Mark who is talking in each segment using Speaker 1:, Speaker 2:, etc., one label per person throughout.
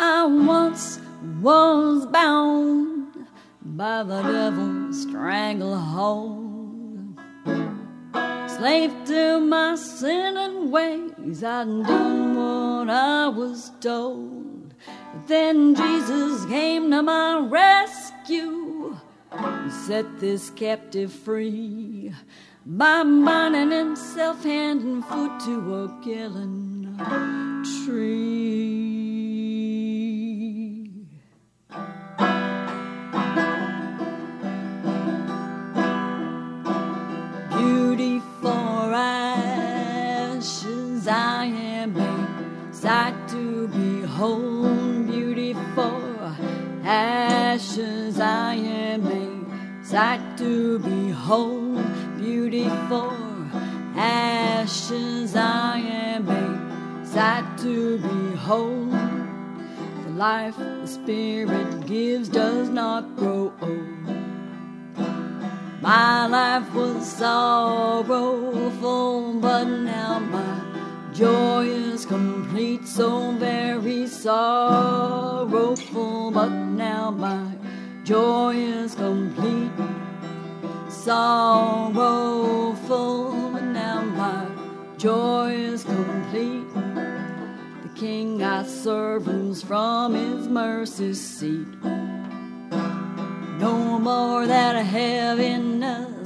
Speaker 1: I once was bound by the devil's stranglehold, slave to my sinning ways. I'd done what I was told, but then Jesus came to my rescue and set this captive free by binding himself hand and foot to a killing tree. Beauty for ashes, I am a sight to behold. Beauty for ashes, I am a sight to behold. Beauty for ashes, I am a sight to behold. The life the Spirit gives does not grow old. My life was sorrowful, but now my joy is complete. So very sorrowful, but now my joy is complete. Sorrowful, but now my joy is complete. The King I serve rules from his mercy seat. No more that heaviness,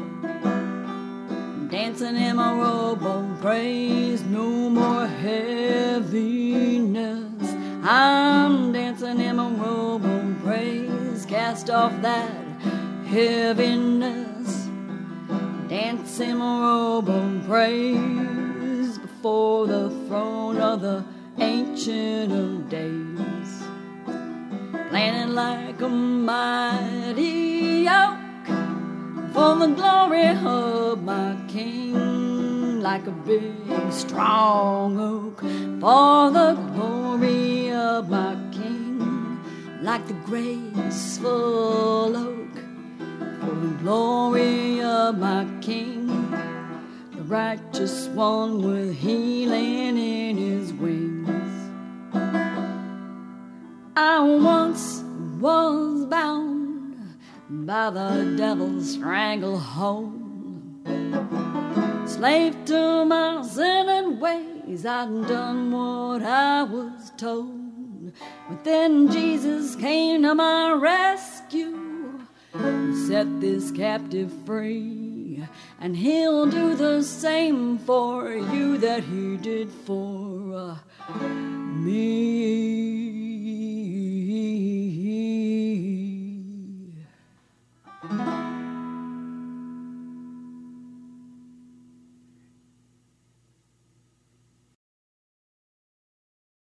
Speaker 1: dancing in my robe of praise. No more heaviness, I'm dancing in my robe of praise. Cast off that heaviness, dance in my robe of praise before the throne of the Ancient of Days. Planted like a mighty oak for the glory of my King, like a big strong oak for the glory of my King, like the graceful oak for the glory of my King, the righteous one with healing in his wings. I once was bound by the devil's stranglehold, slave to my sinning ways. I'd done what I was told, but then Jesus came to my rescue and set this captive free, and he'll do the same for you that he did for